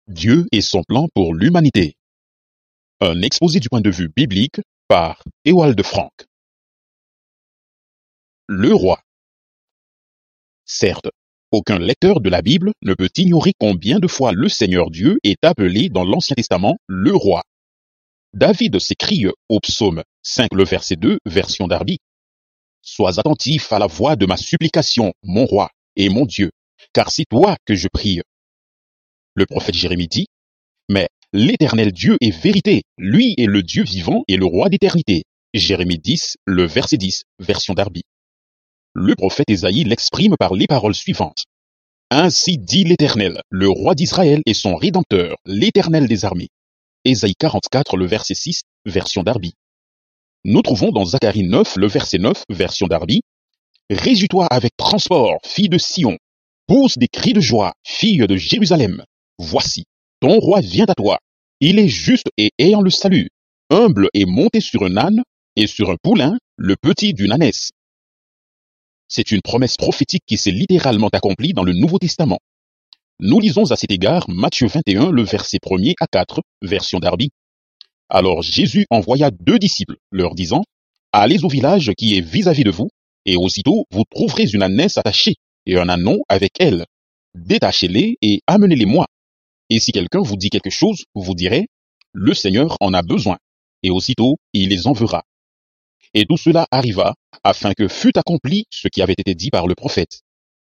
Dieu et son plan pour l'humanité. Un exposé du point de vue biblique par Ewald Frank. Le roi. Certes, aucun lecteur de la Bible ne peut ignorer combien de fois le Seigneur Dieu est appelé dans l'Ancien Testament le roi. David s'écrie au psaume 5, le verset 2, version Darby. « Sois attentif à la voix de ma supplication, mon roi et mon Dieu, car c'est toi que je prie. » Le prophète Jérémie dit, « Mais l'Éternel Dieu est vérité, lui est le Dieu vivant et le roi d'éternité. » Jérémie 10, le verset 10, version Darby. Le prophète Ésaïe l'exprime par les paroles suivantes. « Ainsi dit l'Éternel, le roi d'Israël et son Rédempteur, l'Éternel des armées. » Ésaïe 44, le verset 6, version Darby. Nous trouvons dans Zacharie 9, le verset 9, version Darby. « Réjouis-toi avec transport, fille de Sion. Pousse des cris de joie, fille de Jérusalem. Voici, ton roi vient à toi. Il est juste et ayant le salut, humble et monté sur un âne, et sur un poulain, le petit d'une ânesse. » C'est une promesse prophétique qui s'est littéralement accomplie dans le Nouveau Testament. Nous lisons à cet égard Matthieu 21, le verset 1er à 4, version Darby. Alors Jésus envoya 2 disciples, leur disant, « Allez au village qui est vis-à-vis de vous, et aussitôt vous trouverez une ânesse attachée, et un ânon avec elle. Détachez-les et amenez-les-moi. Et si quelqu'un vous dit quelque chose, vous direz, « Le Seigneur en a besoin. » Et aussitôt il les enverra. Et tout cela arriva, afin que fût accompli ce qui avait été dit par le prophète.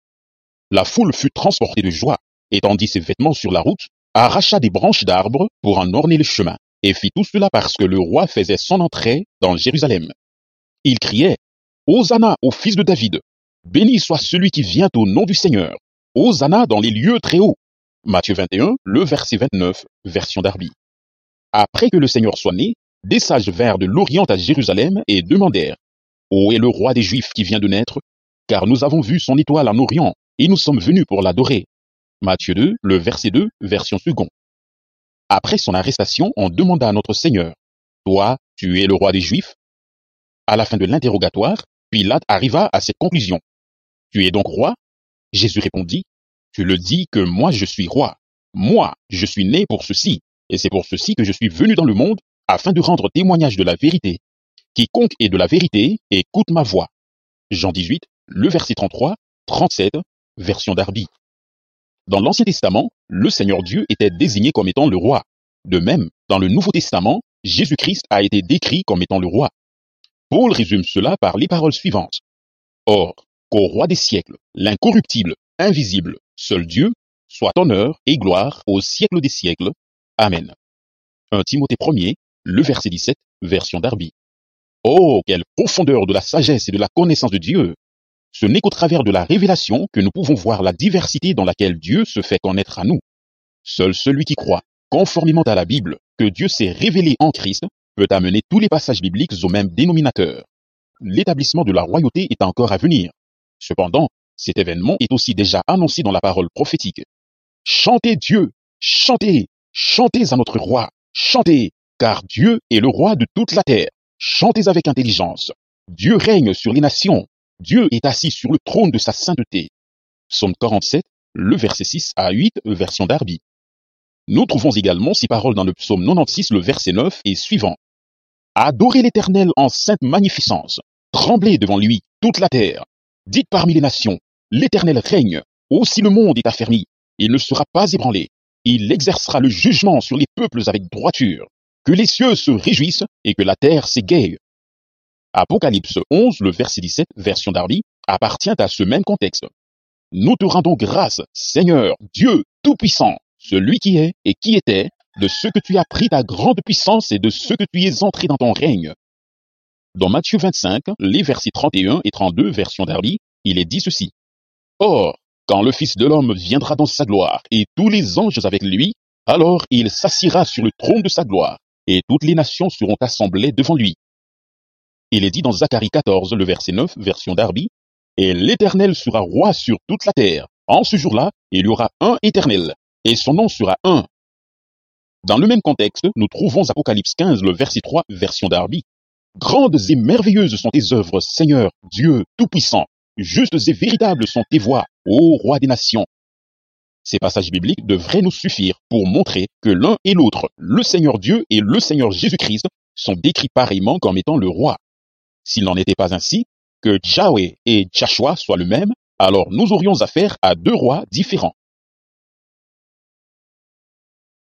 La foule fut transportée de joie, étendit ses vêtements sur la route, arracha des branches d'arbres pour en orner le chemin, et fit tout cela parce que le roi faisait son entrée dans Jérusalem. Il criait, « Hosanna au fils de David! Béni soit celui qui vient au nom du Seigneur! Hosanna dans les lieux très hauts! » Matthieu 21, le verset 29, version Darby. Après que le Seigneur soit né, des sages vinrent de l'Orient à Jérusalem et demandèrent, « Où est le roi des Juifs qui vient de naître? Car nous avons vu son étoile en Orient, et nous sommes venus pour l'adorer. » Matthieu 2, le verset 2, version second. Après son arrestation, on demanda à notre Seigneur, « Toi, tu es le roi des Juifs? » À la fin de l'interrogatoire, Pilate arriva à cette conclusion. « Tu es donc roi? » Jésus répondit, « Tu le dis que moi je suis roi. Moi, je suis né pour ceci, et c'est pour ceci que je suis venu dans le monde, afin de rendre témoignage de la vérité. Quiconque est de la vérité, écoute ma voix. » Jean 18, le verset 33, 37, version Darby. Dans l'Ancien Testament, le Seigneur Dieu était désigné comme étant le roi. De même, dans le Nouveau Testament, Jésus-Christ a été décrit comme étant le roi. Paul résume cela par les paroles suivantes. « Or, qu'au roi des siècles, l'incorruptible, invisible, seul Dieu, soit honneur et gloire au siècle des siècles. Amen. » 1 Timothée 1er, le verset 17, version Darby. Oh, quelle profondeur de la sagesse et de la connaissance de Dieu! Ce n'est qu'au travers de la révélation que nous pouvons voir la diversité dans laquelle Dieu se fait connaître à nous. Seul celui qui croit, conformément à la Bible, que Dieu s'est révélé en Christ, peut amener tous les passages bibliques au même dénominateur. L'établissement de la royauté est encore à venir. Cependant, cet événement est aussi déjà annoncé dans la parole prophétique. Chantez Dieu, chantez, chantez à notre roi, chantez, car Dieu est le roi de toute la terre. Chantez avec intelligence. Dieu règne sur les nations. Dieu est assis sur le trône de sa sainteté. Psaume 47, le verset 6 à 8, version Darby. Nous trouvons également ces paroles dans le psaume 96, le verset 9 et suivant. Adorez l'Éternel en sainte magnificence. Tremblez devant lui, toute la terre. Dites parmi les nations, l'Éternel règne. Aussi le monde est affermi. Il ne sera pas ébranlé. Il exercera le jugement sur les peuples avec droiture. Que les cieux se réjouissent et que la terre s'égaye. Apocalypse 11, le verset 17, version Darby, appartient à ce même contexte. Nous te rendons grâce, Seigneur, Dieu Tout-Puissant, celui qui est et qui était, de ce que tu as pris ta grande puissance et de ce que tu es entré dans ton règne. Dans Matthieu 25, les versets 31 et 32, version Darby, il est dit ceci. Or, quand le Fils de l'homme viendra dans sa gloire et tous les anges avec lui, alors il s'assiera sur le trône de sa gloire et toutes les nations seront assemblées devant lui. Il est dit dans Zacharie 14, le verset 9, version Darby, « Et l'Éternel sera roi sur toute la terre. En ce jour-là, il y aura un Éternel, et son nom sera un. » Dans le même contexte, nous trouvons Apocalypse 15, le verset 3, version Darby. « Grandes et merveilleuses sont tes œuvres, Seigneur, Dieu Tout-Puissant. Justes et véritables sont tes voies, ô roi des nations. » Ces passages bibliques devraient nous suffire pour montrer que l'un et l'autre, le Seigneur Dieu et le Seigneur Jésus-Christ, sont décrits pareillement comme étant le roi. S'il n'en était pas ainsi, que Yahweh et Joshua soient le même, alors nous aurions affaire à deux rois différents.